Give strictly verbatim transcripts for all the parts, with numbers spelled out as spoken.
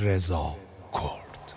رضا کرد.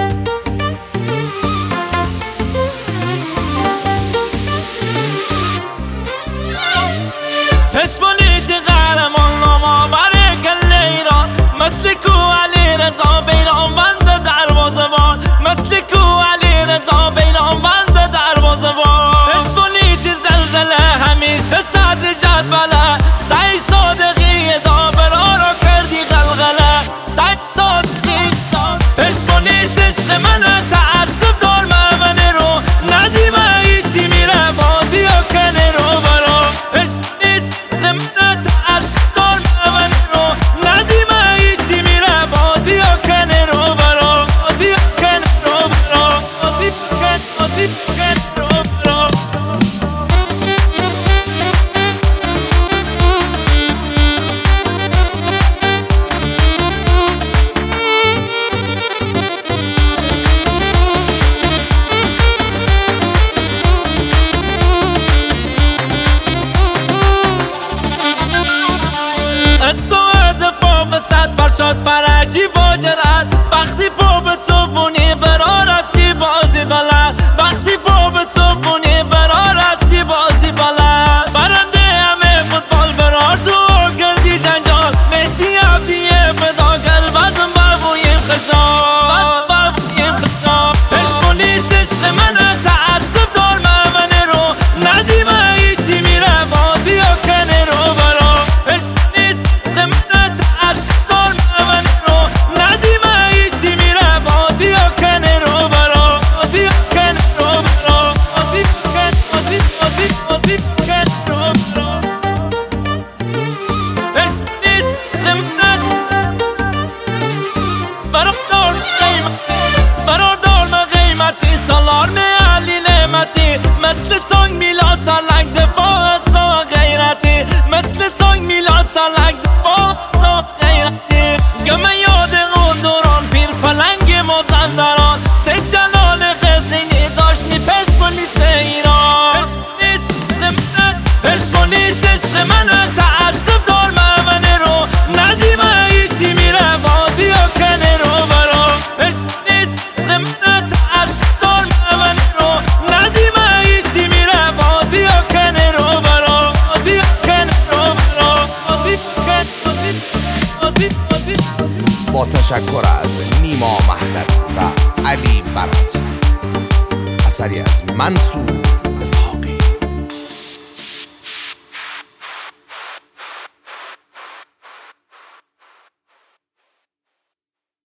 پسپولیس قهرمان نام آور کل ایران، مثل کو علی رضا بیران بند دروازه‌بان، مثل کو علی رضا بیران بند دروازه‌بان. پسپولیس زلزله همیشه صدر جدوله، سعید صادقی داورا رو کردی غلغله، سعید صادقی پسپولیس عشق منه، تعصب دار منه رو ندیم ایسی میره بازی و کنه رو برا. پسپولیس عشق منه، تعصب دار منه رو ندیم ایسی میره بازی و کنه رو برا، بازی و کنه رو برا، بازی و کنه بازی و کنه رو برا. ساعت فوق صد فرشاد فرجی باجرد، وقتی پا به تو بونی برا رسی بازی بلد، وقتی پا به تو بونی برا رسی بازی بلد. برنده همه فوتبال برار تو کردی جنجال، مهدی عبدیه فداکر بزن بابویم خشال، بابویم خشال. پسپولیس عشق منه، تعصب دار منه رو ندیم ایسی میره بازی و کنه رو برا. پسپولیس عشق منه، تعصب دار منه رو ندیم ایسی میره بازی و کنه رو برا، بازی و کنه رو برا، بازی و کنه بازی بازی بازی کنه رو برا. پسپولیس عشق منه، برار دار قیمتی، برار دار من قیمتی، سالار می علی نعمتی، مثل تانگ میلاد سرلنگ دفاع سا غیرتی، مثل تانگ میلاد سرلنگ دفاع سا غیرتی. گمه یاد اون دوران پیر پلنگ مازندران، سید جلال حسینی داشت نی پرسپولیس ایران. پرسپولیس عشق منه، پرسپولیس عشق منه، تعصب دار منه رو ندیم ایسی میره بازی و کنه رو برا. پرسپولیس عشق منه، تعصب دار منه رو ندیم ایسی میره بازی و کنه رو برا، بازی و کنه رو برا، بازی و کنه بازی بازی بازی. با تشکر از نیما مهدوی و علی براتی، اثری از منصور